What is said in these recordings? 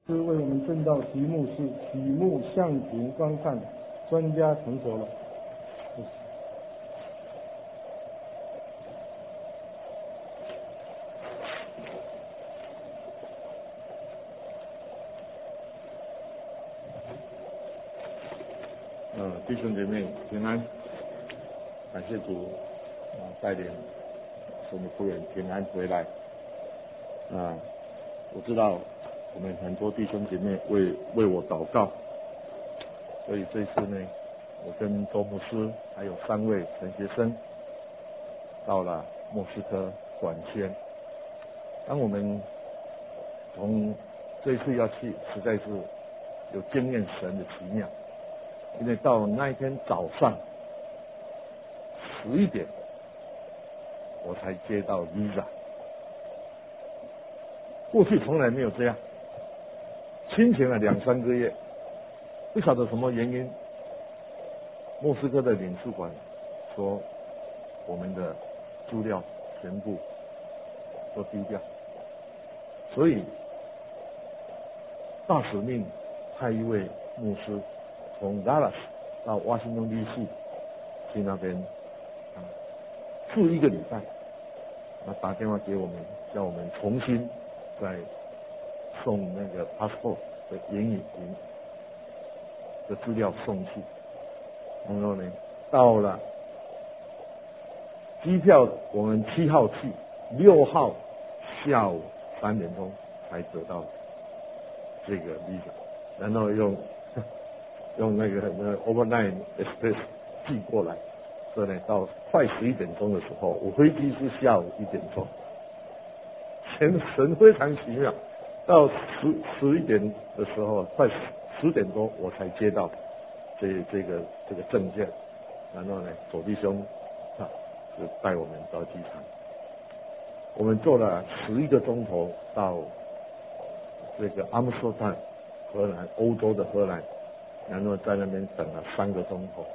是为我们正道题目是曲目向庭观看，专家成熟了。 弟兄姐妹平安，感谢主带领我们夫人平安回来。我知道我们很多弟兄姐妹为我祷告，所以这次呢，我跟周牧师还有3位神学生到了莫斯科管宣。当我们从这一次要去，实在是有经验神的奇妙。因为到那一天早上11点，我才接到 visa。过去从来没有这样，申请了2-3个月，不晓得什么原因，莫斯科的领事馆说我们的资料全部都丢掉，所以大使命派一位牧师从 Dallas 到华盛顿 DC 去那边住1个礼拜，打电话给我们，叫我们重新再送那个 passport 的眼影的资料送去。然后呢，到了机票，我们7号去，6号下午3点钟才得到这个 visa， 然后用那个overnight express 寄过来，所以呢，到快11点钟的时候，我飞机是下午1点钟，神非常奇妙，到11点的时候，快10点多我才接到这个证件，然后呢，左弟兄就带我们到机场，我们坐了11个钟头到这个阿姆斯特丹，荷兰，欧洲的荷兰。然后在那边等了3个钟头，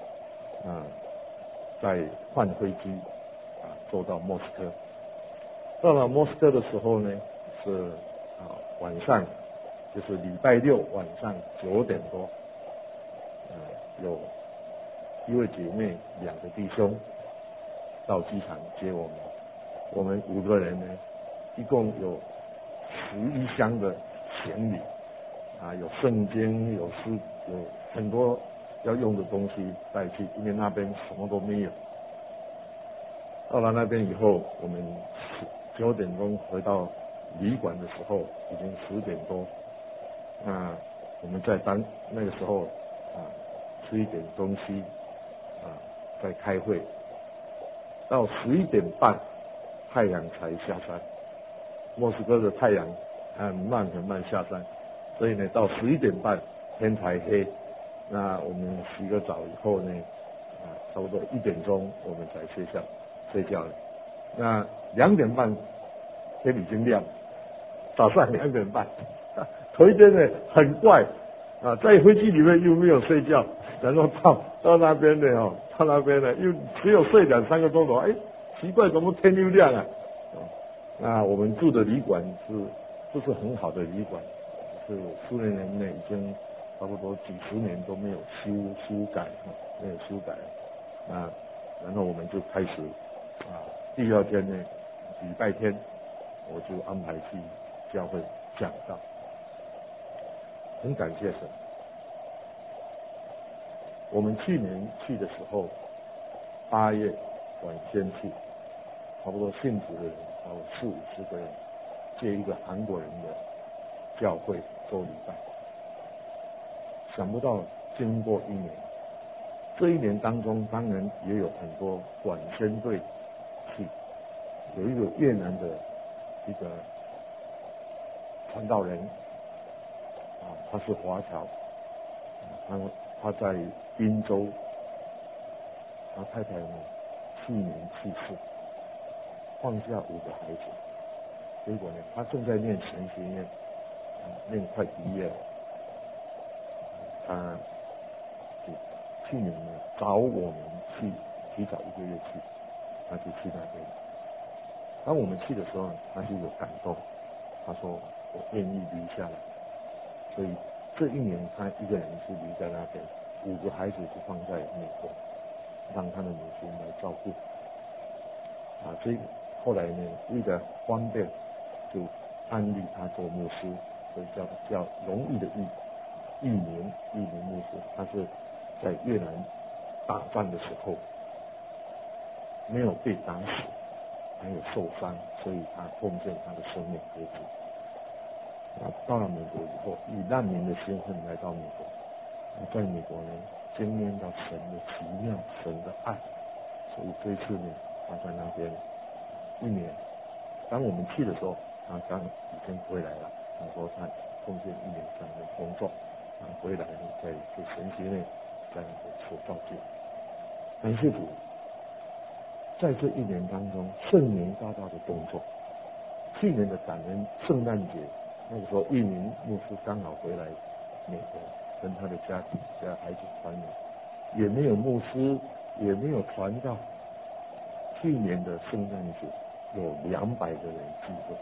再换飞机，坐到莫斯科。到了莫斯科的时候呢，是晚上，就是礼拜6晚上9点多，有一位姐妹2个弟兄到机场接我们，我们5个人呢，一共有11箱的行李。有圣经，有诗，有很多要用的东西带去，因为那边什么都没有。到了那边以后，我们9点钟回到旅馆的时候，已经10点多。我们在那个时候吃一点东西，在开会。到11点半，太阳才下山。莫斯科的太阳很慢下山。所以呢，到11点半天才黑，那我们洗个澡以后呢，差不多1点钟我们才睡觉了。那2点半天已经亮了，早上2点半，头一天呢很怪在飞机里面又没有睡觉，然后到那边呢到那边呢又只有睡2-3个钟头，奇怪怎么天又亮了？那我们住的旅馆不是很好的旅馆。是苏联人呢，已经差不多几十年都没有修改，没有修改。然后我们就开始第2天呢，礼拜天，我就安排去教会讲道。很感谢神。我们去年去的时候，8月晚先去，差不多信主的人有40-50个人，接一个韩国人的教会做礼拜。想不到经过1年，这1年当中当然也有很多管宣队去，有一个越南的一个传道人他是华侨，他在滨州，他太太呢去年去世，放下5个孩子，结果呢他正在念神学院，念快毕业了。他去年呢找我们去，提早1个月去，他就去那边。当我们去的时候，他就有感动，他说我愿意留下来所以这一年他一个人是留在那边，5个孩子是放在美国，让他的母亲来照顾。所以后来呢，为了方便，就安立他做牧师，所以叫荣誉的义民牧师。他是在越南打仗的时候没有被打死，还有受伤，所以他奉献他的生命给主。到了美国以后，以难民的身份来到美国，在美国呢经验到神的奇妙，神的爱，所以这一次呢，他在那边1年。当我们去的时候，他刚已经回来了。他说他奉献1年在那边工作，回来呢在神学内在那边受造就。感谢主，在这1年当中，圣灵大大的动作。去年的感恩圣诞节，那个时候一名牧师刚好回来美国，跟他的家庭孩子团圆，也没有牧师，也没有传道。去年的圣诞节有200个人聚会，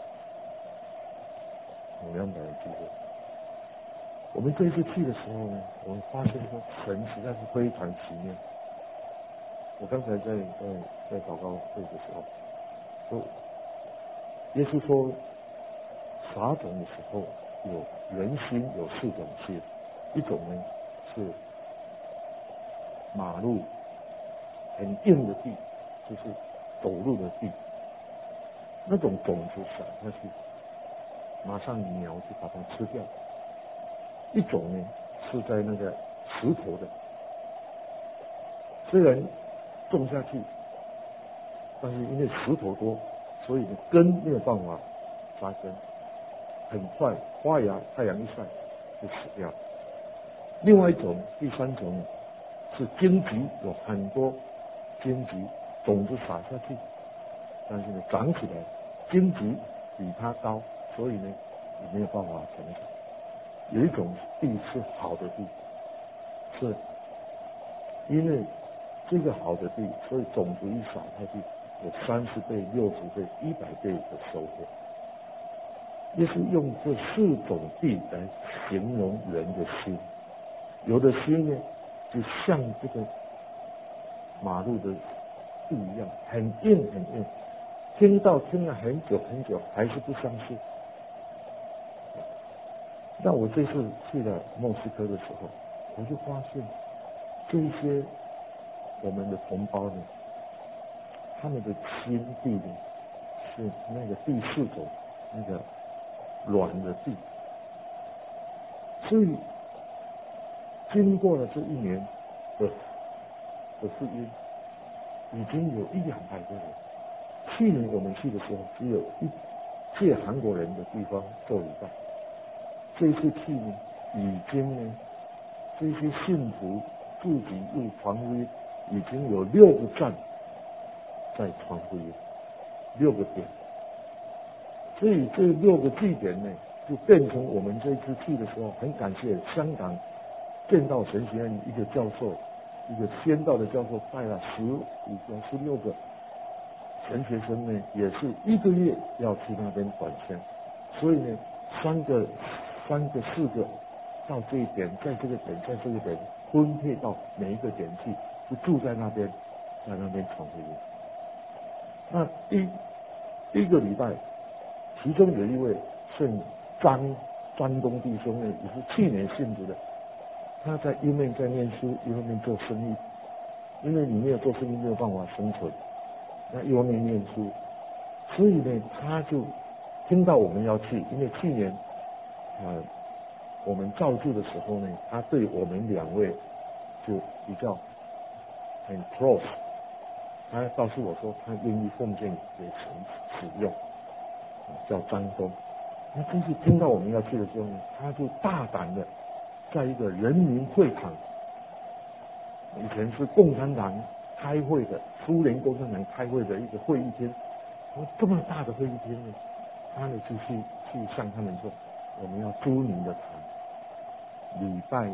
我们这一次去的时候呢，我们发现说神实在是非常奇妙。我刚才在祷告会的时候说，耶稣说撒种的时候有人心有4种气，一种呢是马路很硬的地，就是走路的地，那种种子撒下去，马上鸟就把它吃掉。一种呢是在那个石头的，虽然种下去，但是因为石头多，所以根没有办法扎根，很快发芽，太阳一晒就死掉。另外一种，第3种是荆棘，有很多荆棘，种子撒下去，但是呢长起来，荆棘比它高，所以呢也没有办法成长。有一种地是好的地，是因为这个好的地，所以种子一撒下去，有30倍、60倍、100倍的收获。也是用这4种地来形容人的心。有的心呢，就像这个马路的地一样，很硬很硬，听了很久很久，还是不相信。但我这次去了莫斯科的时候，我就发现这些我们的同胞呢，他们的心地呢是那个第4种那个软的地，所以经过了这1年的福音，已经有100-200个人。去年我们去的时候，只有一届韩国人的地方做礼拜。这一次去呢，已经呢，这些信徒自己又传福音，已经有6个站在传福音，6个点。所以这6个据点呢，就变成我们这次去的时候，很感谢香港建道神学院一个教授，一个宣道的教授，带了15个、16个神学生呢，也是1个月要去那边管签。所以呢，3个、4个到这一点，在这个点，在这个点分配到每一个点去，就住在那边，在那边传福音。那第一个礼拜，其中有一位姓张东弟兄呢，也是去年信主的。他在一面在念书，一方面做生意，因为你没有做生意没有办法生存，那一方面念书，所以呢，他就听到我们要去，因为去年我们照住的时候呢，他对我们2位就比较很 close， 他告诉我说他愿意奉献给神使用，叫张东。那真是听到我们要去的时候呢，他就大胆的在一个人民会堂，以前是共产党开会的，苏联共产党开会的一个会议厅，这么大的会议厅呢，他呢就去向他们说，我们要租你的堂，礼拜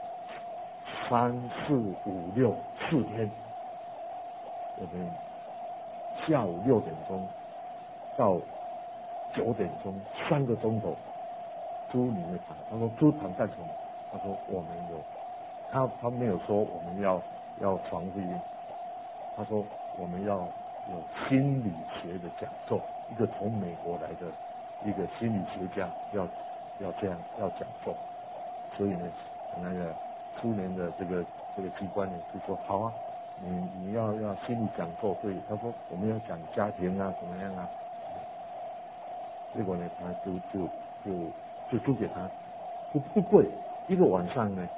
3、4、5、6 4天，我们下午6点钟到9点钟3个钟头， 猪你没躺？他说猪躺干什么？他说我们有，他没有说我们要传福音，他说我们要有心理学的讲座，一个从美国来的一个心理学家要这样要讲座，所以呢，那个苏联的这个机关呢就说好啊，你要心理讲座，对，他说我们要讲家庭啊怎么样啊，结果呢他就租给他，不贵，一个晚上呢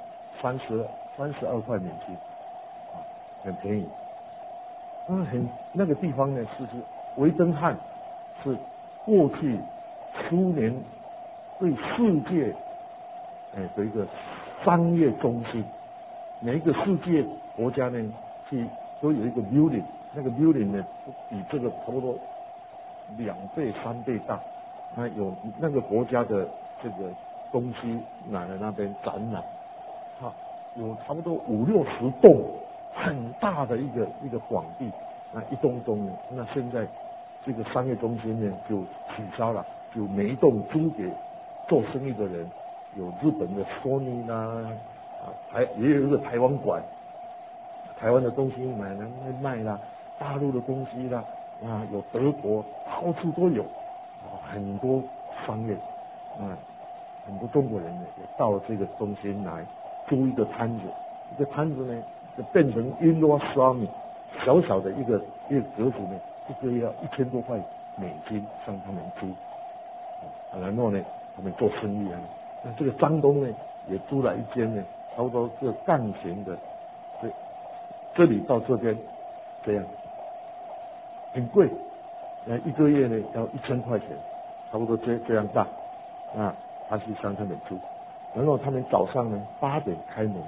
32块美金，啊，很便宜。那个地方呢是维登汉，是过去苏联对世界的一个商业中心，每一个世界国家呢都有一个 building， 那个 building 呢比这个差不多2倍3倍大，有那个国家的这个东西拿来那边展览，有差不多50-60栋很大的一个广地，那一栋栋呢，那现在这个商业中心呢就取消了，就每一栋租给做生意的人，有日本的 Sony 啦，也有一个台湾馆，台湾的东西买来卖啦，大陆的东西啦，有德国，到处都有，很多商业，很多中国人呢也到这个中心来租一个摊子，一个摊子呢就变成indoor Swami，小小的一个格子呢，一个月要1000多块美金向他们租，然后呢他们做生意啊。那这个张东呢也租了一间呢，差不多是杠形的，这里到这边这样，很贵，一个月呢要1000块钱，差不多这样大，他去向他们租，然后他们早上呢8点开门，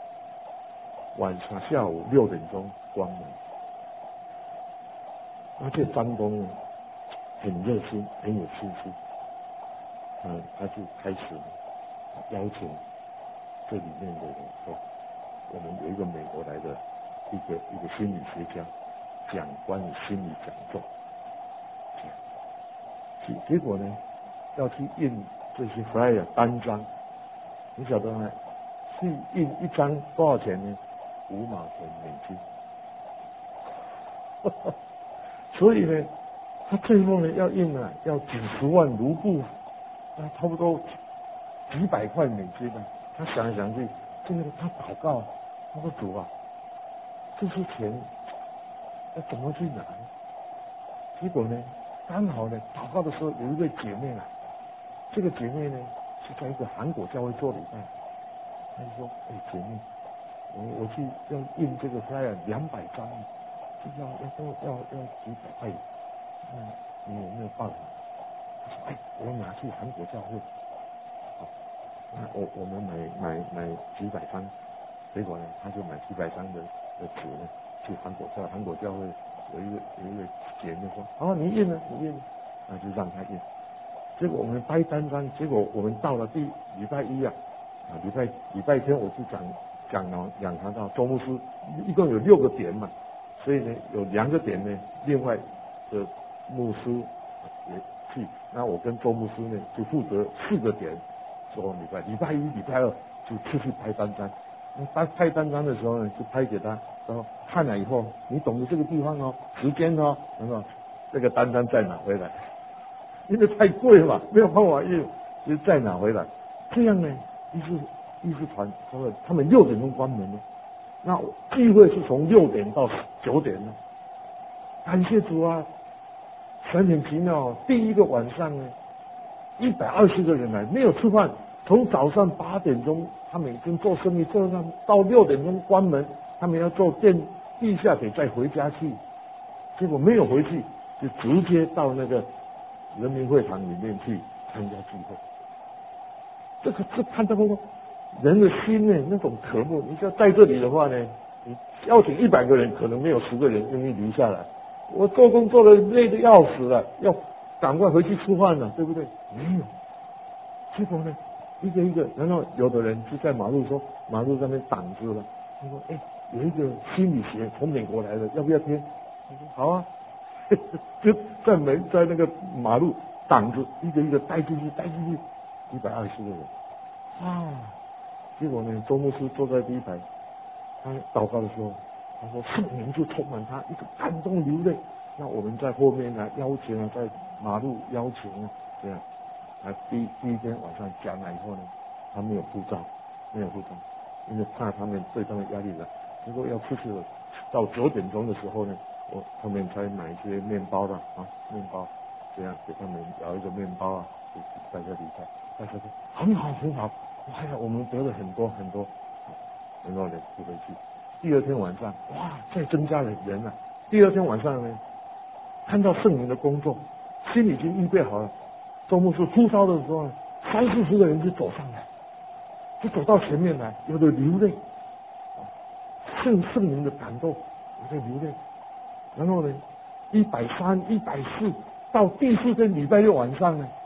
下午6点钟关门。这张东呢很热心，很有信心，他就开始邀请这里面的人说，我们有一个美国来的一个心理学家讲关于心理讲座，结果呢要去印这些 flyer 单张，你晓得吗？去印一张多少钱呢？5毛钱美金。所以呢，他最后呢要印要几十万卢布，差不多几百块美金啊。他想来想去，他祷告，他说主啊，这些钱要怎么去拿呢？结果呢，刚好呢祷告的时候有一位姐妹来，这个姐妹呢是在一个韩国教会做礼拜，她就说：“姐妹，我去要印这个flyer200张。”要几百块，你有没有办法？他说：“我拿去韩国教会，我们买几百张，结果呢，他就买几百张的纸呢，去韩国教会有一个姐妹说：好，你印了，那就让他印。结果我们掰单张，结果我们到了礼拜一礼拜天我去讲堂到周牧师，一共有6个点嘛。”所以呢，有2个点呢，另外的牧师也去，那我跟周牧师呢就负责4个点，说礼拜一、礼拜二就出去拍单张。拍单张的时候呢，就拍给他，然后看了以后，你懂得这个地方哦，时间哦，然后这个单张再拿回来，因为太贵了嘛，没有办法印，就再拿回来。这样呢，医师团他们6点钟关门了。那聚会是从6点到9点呢，感谢主啊，神很奇妙。第一个晚上呢，120个人来，没有吃饭，从早上8点钟，他们已经做生意做到6点钟关门，他们要坐地下铁再回家去，结果没有回去，就直接到那个人民会堂里面去参加聚会。这看到过人的心呢，那种渴慕。你要在这里的话呢，你邀请100个人，可能没有10个人愿意留下来。我做工做的累得要死了，要赶快回去吃饭了，对不对？没有。结果呢，一个一个，然后有的人就在马路上面挡住了。他说：“有一个心理学从美国来的，要不要听？”我说：“好啊。”就在那个马路挡着，一个一个带进去。 120个人，啊！结果呢，周牧师坐在第一排，他祷告的时候，他说圣灵就充满他，一直感动流泪。那我们在后面呢，邀请啊，在马路邀请啊，这样。第一天晚上讲了以后呢，他没有护照，因为怕对他们压力大。如果要出去了，到9点钟的时候呢，他们才买一些面包的面包，这样给他们咬一个面包啊，给大家离开。大家说很好，哎呀，我们得了很多人就回去。第二天晚上，哇，再增加了人啊。第二天晚上呢，看到圣灵的工作，心里已经预备好了。周牧师呼召的时候，30-40个人就走上来，就走到前面来，有的流泪，圣灵的感动，有的流泪。然后呢，130、140，到第4天礼拜六晚上呢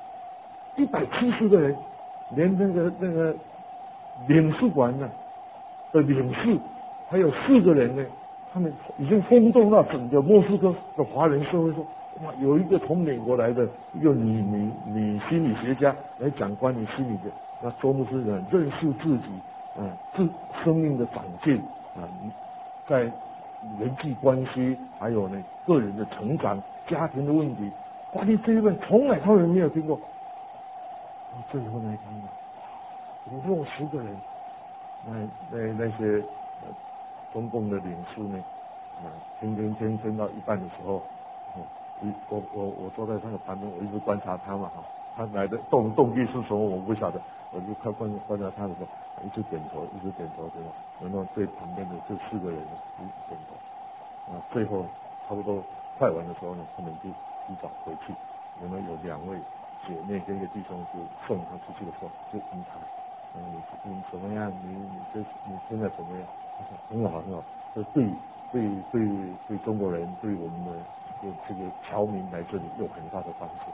，170个人，连那个领事馆的领事，还有4个人呢，他们已经轰动到整个莫斯科的华人社会说。哇，有一个从美国来的一个女心理学家来讲关于心理的，那周牧师呢认识自己，生命的长进在人际关系，还有呢个人的成长、家庭的问题，哇，你这一本从来他们没有听过。最后那一天50个人，那些中共的领事呢，听到一半的时候。我坐在那个旁边，我一直观察他嘛他来的动机是什么我不晓得，我就观察他的时候，一直点头，然后对旁边的这4个人一直点头，最后差不多快完的时候呢，他们就提早回去，然后有2位姐妹跟一个弟兄就送他出去的时候就问他，你怎么样？你现在怎么样？他说很好，这对中国人，对我们的这个侨民来这里有很大的帮助。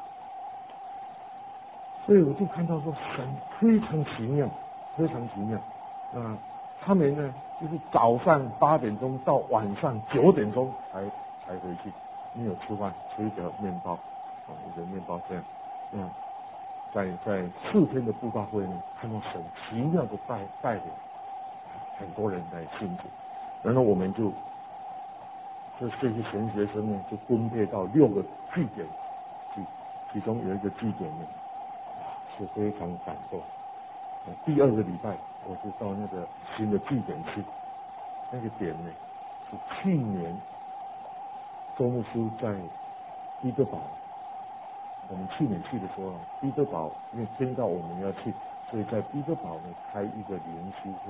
所以我就看到说神非常奇妙，他们呢就是早上8点钟到晚上9点钟才回去，没有吃饭，吃一个面包一个面包这样。在4天的布道会呢，看到神奇妙的带领，很多人来信主，然后我们就这些神学生呢就分配到6个据点，其中有一个据点呢是非常感动。第2个礼拜我就到那个新的据点去，那个点呢是去年周牧师在彼得堡。我们去年去的时候，彼得堡因为听到我们要去，所以在彼得堡呢开一个灵修会。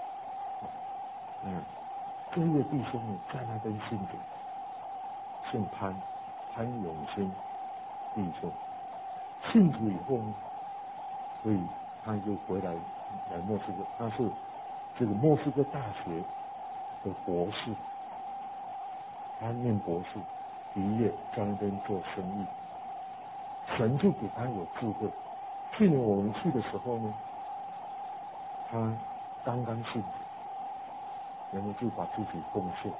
这位弟兄呢在那边信主，姓潘永新弟兄，信主以后呢，所以他就回来莫斯科，他是这个莫斯科大学的博士，他念博士毕业在那边做生意。神就给他有智慧。去年我们去的时候呢，他刚刚信主，然后就把自己奉献。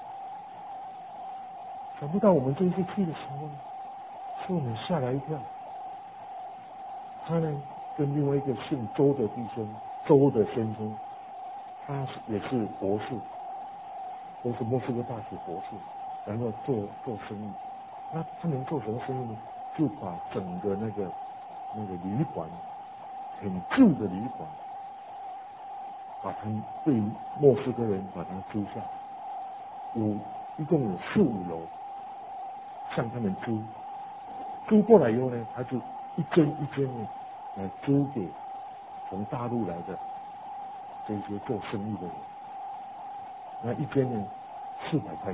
想不到我们这一次去的时候呢，是我们吓了一跳。他呢跟另外一个姓周的弟兄，周的先生，他也是博士，都是莫斯科大学博士，然后做生意。那他们做什么生意呢？就把整个那个旅馆，很旧的旅馆，把他们对莫斯科人把它租下，一共有4、5楼，向他们租过来以后呢，他就一间一间呢来租给从大陆来的这些做生意的人，那一间呢400块钱，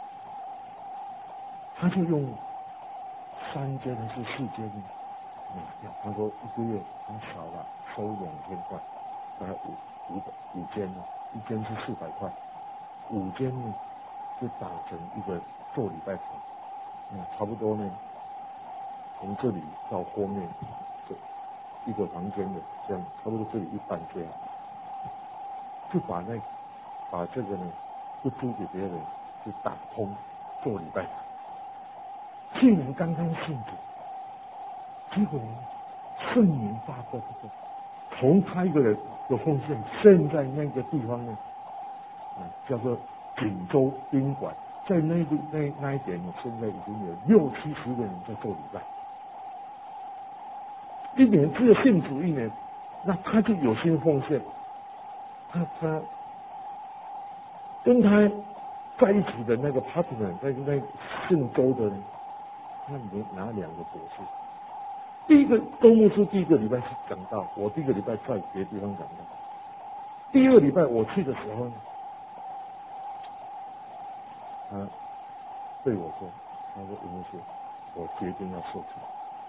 他就用3间还是4间呢？他说1个月他少了收2000块，大概5间呢，一间是400块，5间呢就打成一个做礼拜堂，差不多呢，从这里到后面这一个房间的这样，差不多这里一半这样，就把这个呢不租给别人，就打通做礼拜堂。去年刚刚信主。结果圣灵发过这个，从他一个人的奉献，现在那个地方呢，叫做锦州宾馆，在那一点呢，现在已经有60-70个人在做礼拜，一年只有信主1年，那他就有心奉献，他跟他在一起的那个 partner， 那姓周的人，他拿2个博士。第一个周牧师第一个礼拜是讲到，我第一个礼拜在别的地方讲到，第2个礼拜我去的时候呢，他对我说，他说吴牧师，我决定要受洗。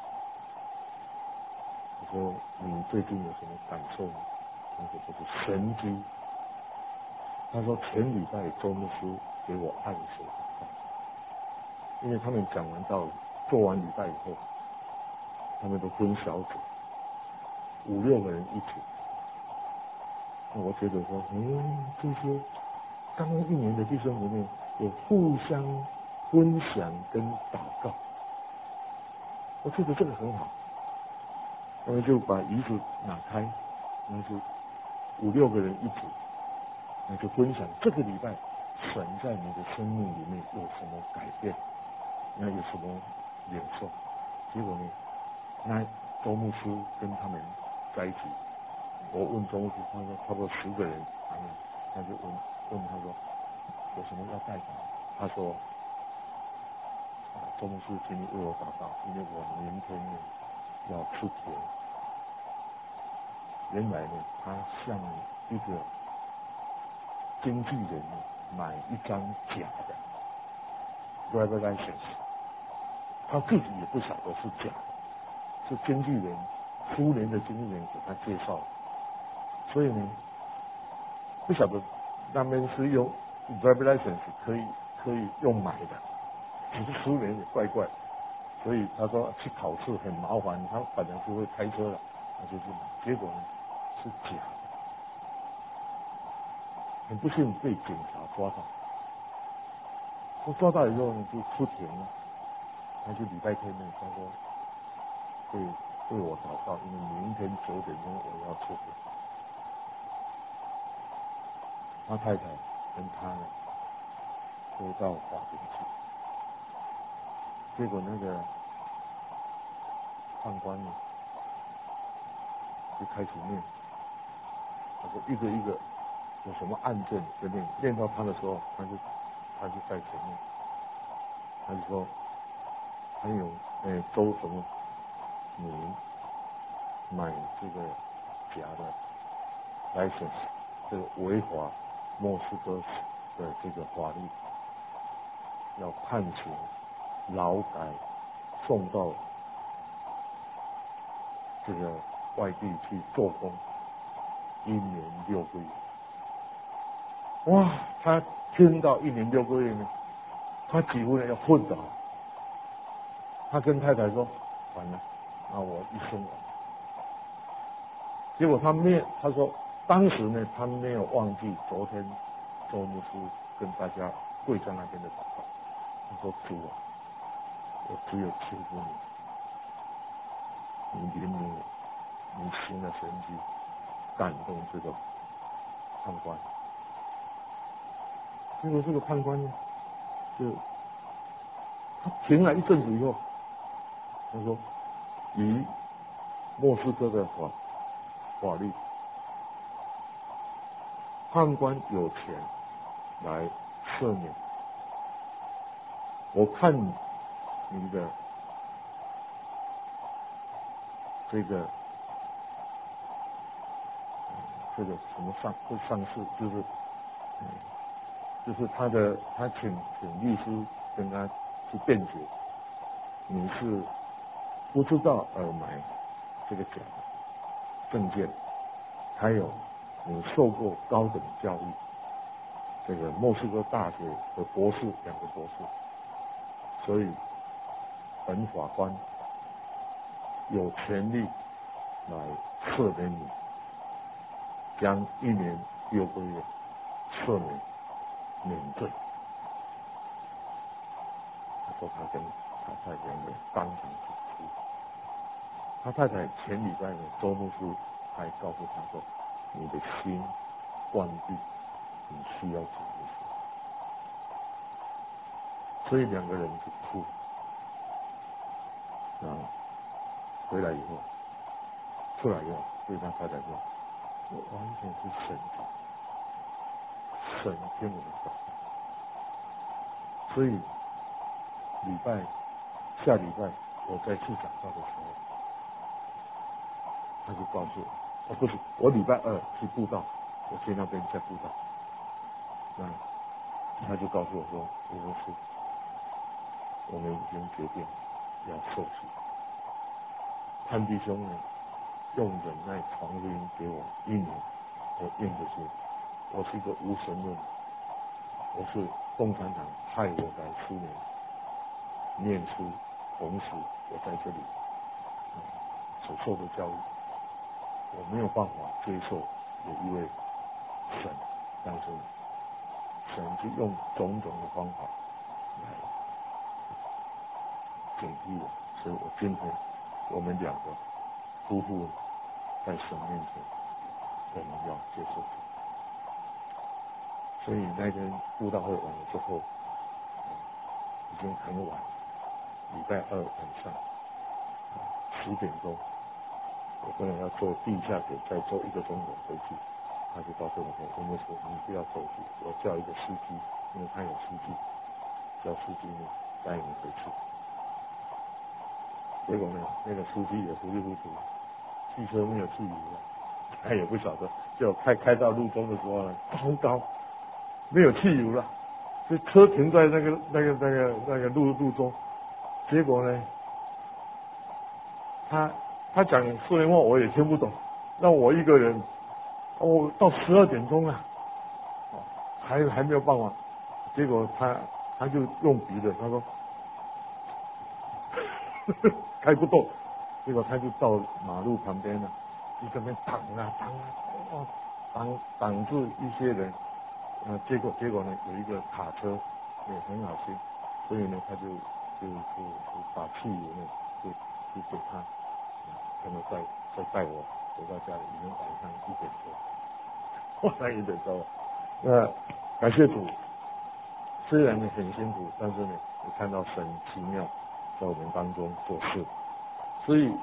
我说你最近有什么感受呢？他说就是神经。他说前礼拜周牧师给我按手，因为他们讲完道理，做完礼拜以后，他们都分小组，5-6个人一起。那我觉得说，这些刚刚1年的弟兄里面有互相分享跟祷告，我觉得这个很好。他们就把椅子拿开，那就5-6个人一起，那就分享这个礼拜神在你的生命里面有什么改变，那有什么领受。结果呢，那周牧师跟他们在一起，我问周牧师，他说差不多10个人，他就问他说有什么要带的？他说周牧师请你为我祷告，因为我明天呢要出田。原来呢，他向一个经纪人买一张假的 driver license， 他自己也不晓得是假的，是经纪人苏联的经纪人给他介绍，所以呢，不晓得那边是用 driver license 可以用买的，只是苏联也怪怪，所以他说去考试很麻烦，他本来就会开车了，他就去买，结果呢是假的，很不幸被警察抓到。我抓到以后呢，就出庭了。他就礼拜天呢，他说会为我祷告，因为明天9点钟我要出庭。他太太跟他呢都到法庭去，结果那个判官呢就开始念，他说一个一个有什么案件就念到他的时候，他就在前面，他就说还有周什么你买这个假的 license， 这个违法莫斯科的这个法律，要判刑劳改，送到这个外地去做工，1年6个月。哇！他听到1年6个月呢，他几乎呢要昏倒。他跟太太说：“完了，那我一生完。”结果他说当时呢，他没有忘记昨天周牧师跟大家跪在那边的祷告。他说：“主啊，我只有求过你，你怜悯我，你行了神迹，感动这个判官。”结果这个判官呢，就他停了一阵子以后，他说：“以莫斯科的法律，判官有权来赦免。我看你的这个什么上市，就是他请律师跟他去辩解，你是不知道而买这个假的证件，还有你受过高等教育，这个莫斯科大学的博士2个博士，所以本法官有权利来赦免你，将1年6个月赦免罪。”他说他跟他太太2个当场去哭， 他太太前礼拜呢，周牧师还告诉他说：“你的心关闭，你需要主耶稣。”所以两个人就哭，然后回来以后，出来以后对他太太说：“我完全是神听我的祷告。”所以下礼拜我再去讲道的时候，他就告诉我，不是，我礼拜二去布道，我去那边在布道，他就告诉我说：“吴牧师，我们已经决定要受洗。”潘弟兄呢，用忍耐传福音给我1年，我硬着心，我是一个无神论，我是共产党派我来苏联念书，同时我在这里所受的教育，我没有办法接受有一位神，但是神就用种种的方法来警惕我，所以我今天我们两个夫妇在神面前，我们要接受主。所以那天布道会完了之后，已经很晚，礼拜二晚上10点钟，我本来要坐地下铁，再坐1个钟头回去，他就告诉我说：“吴牧师，你不要回去，我叫一个司机，因为他有司机，叫司机呢带你回去。”结果呢，那个司机也糊里糊涂，汽车没有汽油了，他也不晓得，就开到路中的时候呢，糟糕，没有汽油了，这车停在那个路中，结果呢，他讲苏联话我也听不懂，让我一个人，到12点钟了，还没有办法，结果他就用笔的，他说开不动，结果他就到马路旁边了，就这边挡住一些人，结果呢有一个卡车也很好心，所以呢他就把汽油呢就给他，然后再带我回到家里，已经晚上1点多，晚上1点多，感谢主，虽然呢很辛苦，但是呢我看到神奇妙在我们当中做事，所以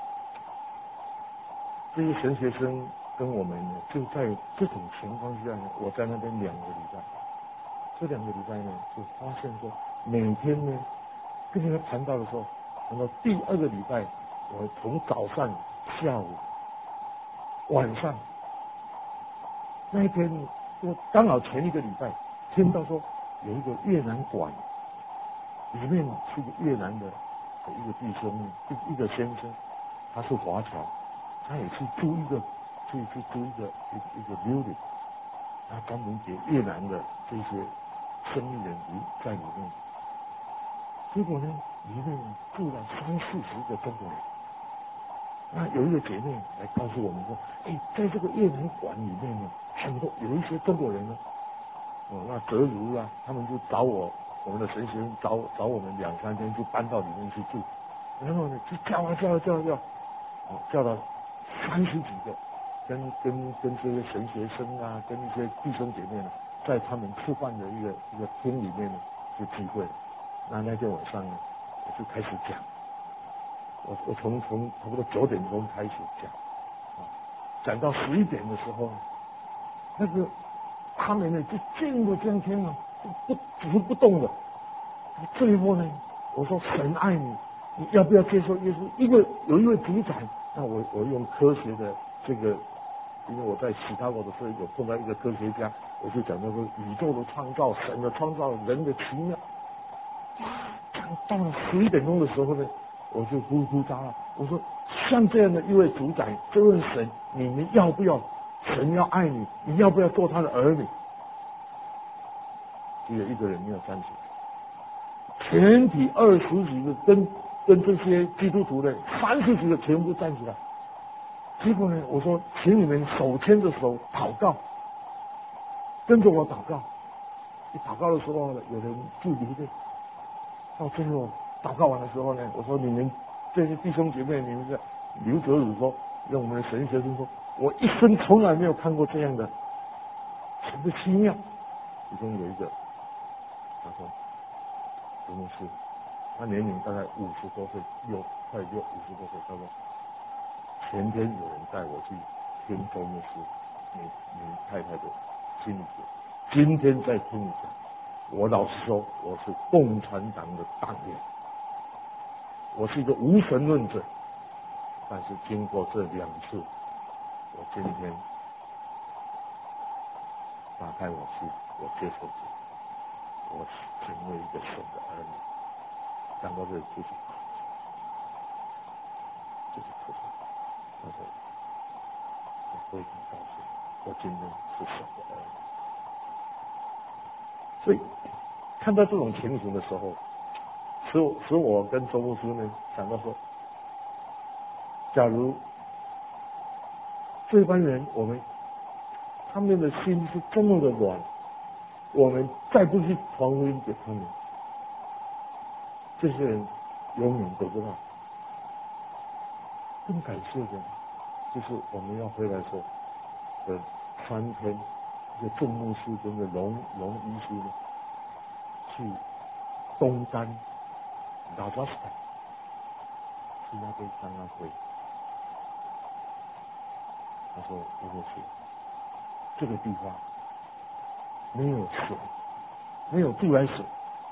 这些神学生跟我们呢，就在这种情况下呢，我在那边2个礼拜，这2个礼拜呢，就发现说，每天呢跟他们谈到的时候，然后第2个礼拜，我从早上、下午、晚上，那一天我刚好前1个礼拜听到说有一个越南馆，里面是个越南的一个弟兄，一个先生，他是华侨，他也是租一个 building， 他专门给越南的这些生意人在里面。结果呢，里面住了30-40个中国人。那有一个姐妹来告诉我们说，在这个越南馆里面呢，有一些中国人呢，那泽如啊，他们就找我们的神学院找我们2-3天就搬到里面去住，然后呢就叫到30几个。跟这些神学生啊，跟一些弟兄姐妹呢，在他们吃饭的一个厅里面呢，就聚会。那天晚上呢，我就开始讲，我从差不多9点钟开始讲到11点的时候呢，那个他们呢就静若江天啊，不动的。最后呢，我说神爱你，你要不要接受耶稣？有一位主宰，那我用科学的这个。因为我在其他国的时候有碰到一个科学家，我就讲到说宇宙的创造、神的创造、人的奇妙。到了11点钟的时候呢，我就呼喳了，我说像这样的一位主宰，这位神，你们要不要？神要爱你，你要不要做他的儿女？只有一个人没有站起来，全体20几个跟这些基督徒的30几个全部站起来。结果呢，我说请你们手牵着手祷告，跟着我祷告。一祷告的时候呢，有人就离队。到最后祷告完的时候呢，我说你们这些弟兄姐妹， 刘哲宇说，让我们的神学生说，我一生从来没有看过这样的，神的奇妙。其中有一个，他说，周牧师，他年龄大概50多岁，快50多岁。他说，前天有人带我去听周牧师你太太的心理学，今天再听你讲。我老实说，我是共产党的党员，我是一个无神论者。但是经过这2次，我今天打开我心，我接受主，我成为一个神的儿女。讲到这里就是哭，他说我非常高兴，我今天是神的儿女。所以看到这种情形的时候，使我跟周牧师呢想到说，假如这帮人他们的心是这么的软，我们再不去传福音给他们，这些人永远得不到。更感谢的就是我们要回来说的3天，这个郑牧师跟着龙医师呢去东单拉扎斯坦去那边当阿辉。他说周牧师，这个地方没有水，没有自来水，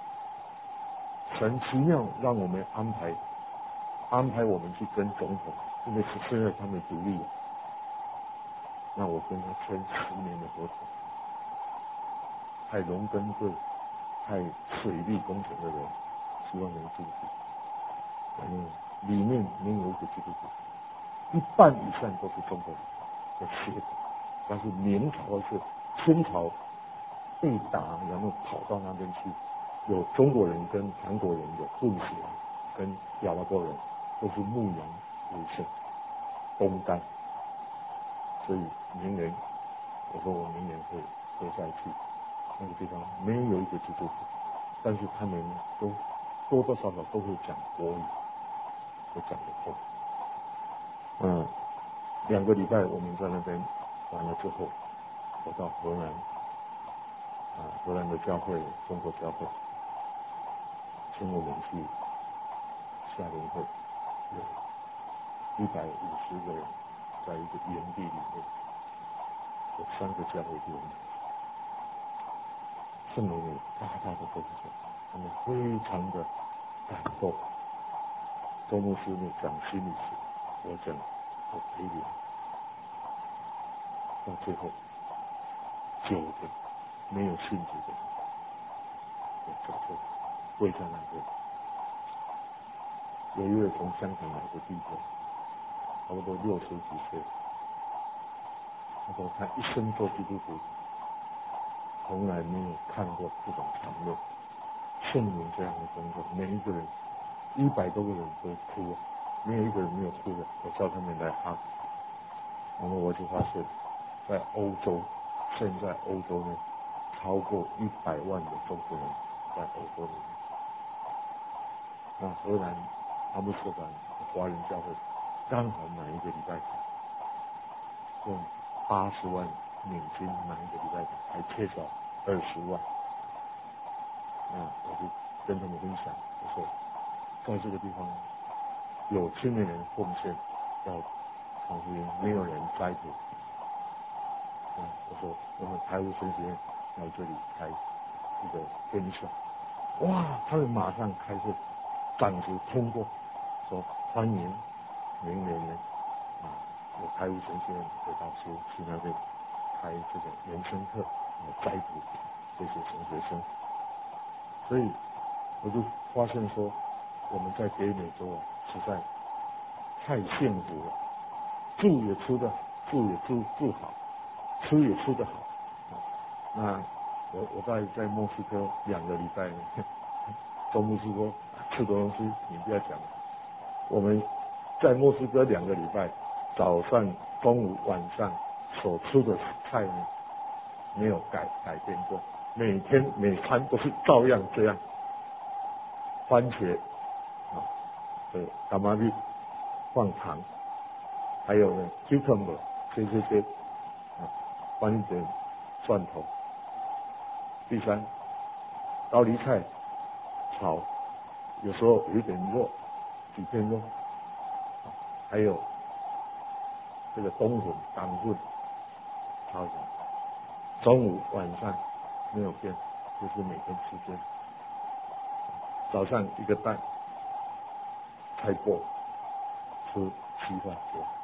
神奇妙让我们安排我们去跟总统，因为现在他们独立了，那我跟他签10年的合同，派农耕队，派水利工程的人，希望能进去。里面没有一个基督徒，一半以上都是中国人的血统，但是明朝是清朝被打，然后跑到那边去，有中国人跟韩国人的混血，跟亚拉伯人都是牧羊为生，东干。所以明年，我说我明年会再去那个地方，没有一个基督徒，但是他们都多多少少都会讲国语，会讲得通。2个礼拜我们在那边完了之后，我到荷兰，荷兰的教会，中国教会，请我们去夏令会，有150个人，在一个园地里面，有3个教会弟兄，圣灵里大大的动作，他们非常的感动。周牧师呢讲心理学，我讲我陪你，到最后9个没有信主的人，我走出来跪在那边。有一位从香港来的弟兄，差不多60几岁，他说他一生做基督徒，从来没有看过这种场面，圣灵这样的工作，每一个人100多个人都哭了，没有一个人没有哭的。我叫他们来哈，然后我就发现，在欧洲，现在欧洲呢，超过100万的中国人在欧洲里面。那荷兰阿姆斯特丹华人教会刚好哪一个礼拜堂用80万美金哪一个礼拜堂，还缺少20万。那我就跟他们分享，我说在这个地方有青年人奉献要传福音，没有人栽培。我说我们台湾神学院在这里开一个分校，哇，他们马上开会，暂时通过，说欢迎明年呢有台湾神学院的导师去那边开这个人生课来栽培这些神学生。所以我就发现说，我们在北美洲实在太幸福了，住也住好，吃也吃得好。那我在墨西哥2个礼拜，周牧师说吃的东西你不要讲了，我们在墨西哥2个礼拜，早上、中午、晚上所吃的菜呢，没有改变过，每天每餐都是照样这样。番茄，干嘛去放糖， 还有呢 cucumber 切，放一点蒜头。第三，高丽菜炒，有时候有一点肉，几片肉，还有这个冬粉、党粉炒起来。中午、晚上没有变，就是每天吃这个。早上一个蛋，菜脯，吃稀饭这样。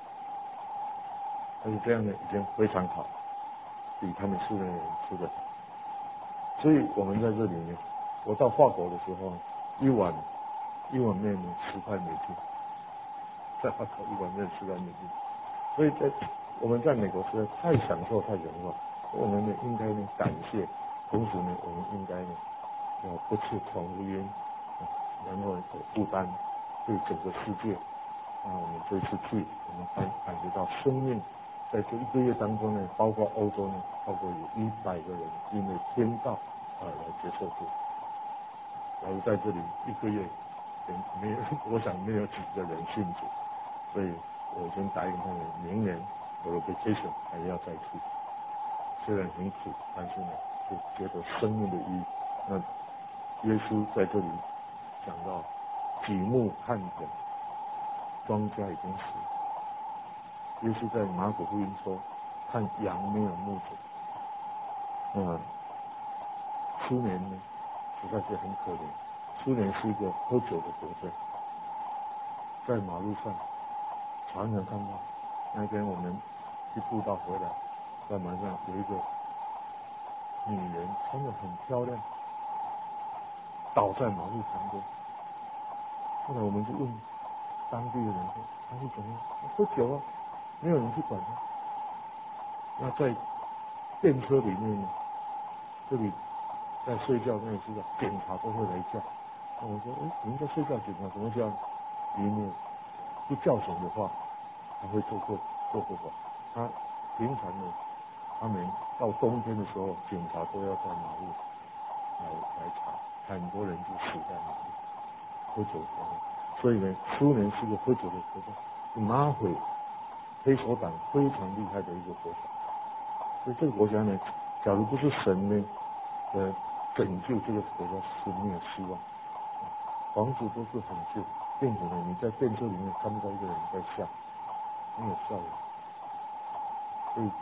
但是这样呢，已经非常好，比他们素人人吃的好。所以我们在这里呢，我到法国的时候，一碗面呢10块美金，在法国一碗面10块美金。所以我们在美国实在太享受太享受，我们呢应该呢感谢，同时呢我们应该呢要不吃宠物烟，然后有负担对整个世界。我们这次去，我们感觉到生命在这1个月当中呢，包括欧洲呢，包括有100个人因为天道来接受主。然后在这里1个月，没有，我想没有几个人信主，所以我已经答应他们，明年我的 vacation 还要再去。虽然很苦，但是呢，就觉得生命的意义。那耶稣在这里讲到举目看天，庄稼已经死了。耶稣在马可福音说，看羊没有牧者。苏联呢，实在是很可怜。苏联是一个喝酒的国家，在马路上常常看到。那天我们去布道回来，在马路上有一个女人穿得很漂亮，倒在马路旁边。后来我们就问当地的人说，他是怎么喝酒啊？没有人去管他。那在电车里面呢，这里在睡觉那也是警察都会来叫。那我说，你们在睡觉，警察怎么叫？因为不叫醒的话，他会做不好。他平常呢，他们到冬天的时候，警察都要在马路来查，很多人就死在马路喝酒的。所以呢，苏联是个喝酒的国家，马匪、黑手党非常厉害的一个国家。所以这个国家呢，假如不是神呢拯救这个国家，是没有希望。房子都是很旧，电子呢，你在电车里面看不到一个人在笑，没有笑容。所以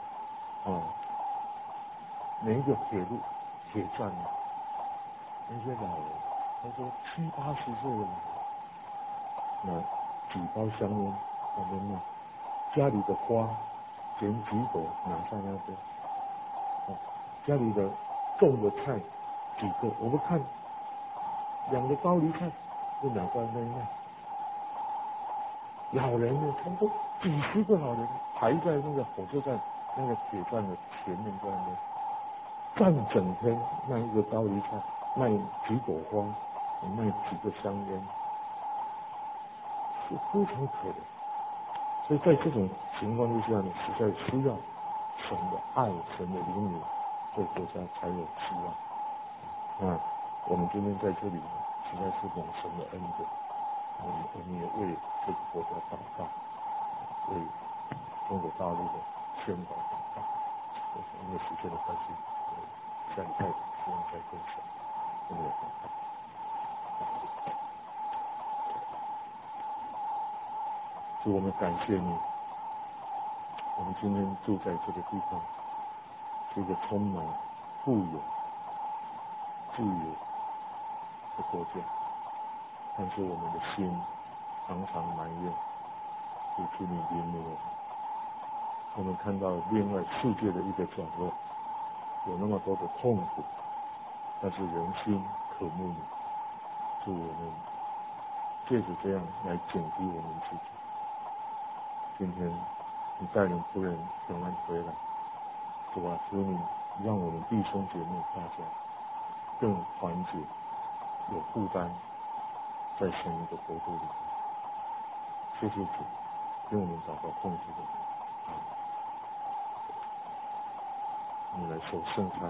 每一个铁站呢，那些老人，他说70、80岁的人，那几包香烟在那卖，家里的花捡几朵拿在那边，家里的种的菜几个，我们看养的高丽菜就拿在那卖。老人呢，差不多几10个老人排在那个火车站那个铁站的前面，在那边站整天，卖一个高丽菜，卖几朵花，卖几个香烟，是非常可怜。所以在这种情况之下呢，实在需要神的爱，神的怜悯，这个国家才有希望。我们今天在这里呢，实在是蒙神的恩典。我们也为这个国家祷告，为中国大陆的宣导祷告。因为时间的关系，下礼拜希望再分享我们的祷告。主，我们感谢你，我们今天住在这个地方，是一个充满富有、自由的国家。但是我们的心常常埋怨，主，求你怜悯我们。我们看到另外世界的一个角落，有那么多的痛苦，但是人心渴慕你。主，我们借着这样来警惕我们自己。今天你带领仆人平安回来，主啊，求你让我们弟兄姐妹大家更团结，有负担，在神的国度里。谢谢主，给我们找到控制的人。我们来守圣餐。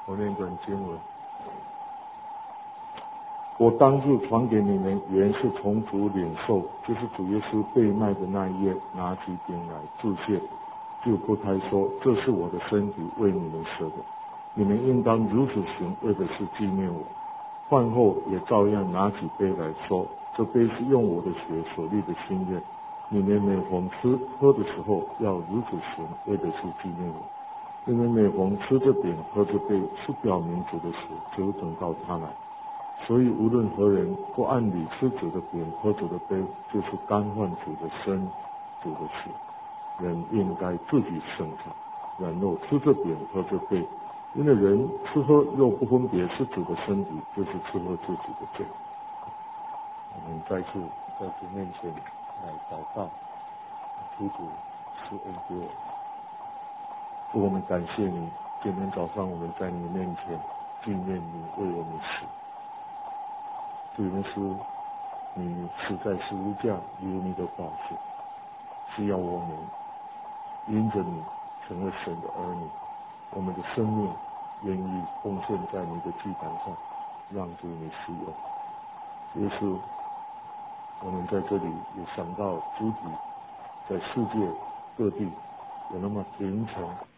我念段经文。我当日传给你们，原是从主领受，就是主耶稣被卖的那一夜，拿起饼来祝谢，就不太说：“这是我的身体，为你们舍的，你们应当如此行，为的是纪念我。”饭后也照样拿起杯来说：“这杯是用我的血所立的新约，你们每逢吃喝的时候，要如此行，为的是纪念我。因为每逢吃这饼喝这杯，是表明主的死，就等到他来。所以无论何人不按理吃主的饼喝主的杯，就是干犯主的身主的死。人应该自己省着，然后吃这饼喝这杯，因为人吃喝若不分别是主的身体，就是吃喝自己的罪。”我们再次在主面前来祷告，求主施恩给我。主，我们感谢你，今天早上我们在你面前纪念你为我们死。主耶稣，你死在十字架，流你的宝血，是要我们因着你成为神的儿女，我们的生命愿意奉献在你的祭坛上，让主你使用。耶稣，我们在这里也想到主体在世界各地有那么虔诚